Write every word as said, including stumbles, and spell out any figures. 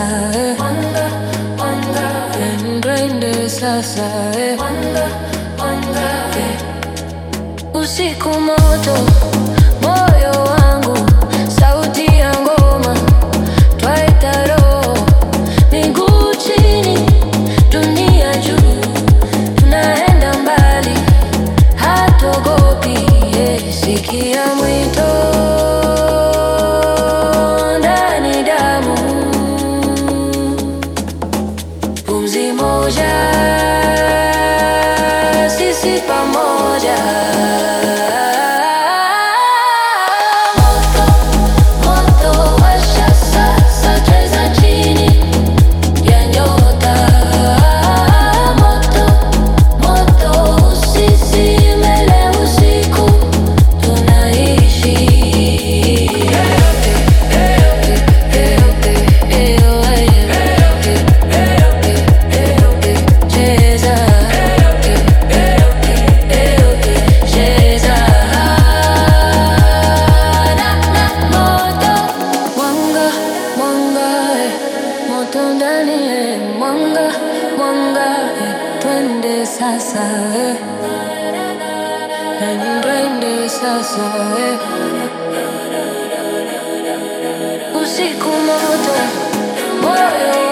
eh. Twende sasa eh. Usiku moto, moyo wangu, sauti ya ngoma, twaita roho, miguu chini, dunia juu, tunaenda mbali, hatuogopi, yeah. Sikia mwito ndani damu, pumzi moja, sisi pamoja. Mwanga, mwanga, twende sasa eh. Twende sasa eh. Usiku moto, moyo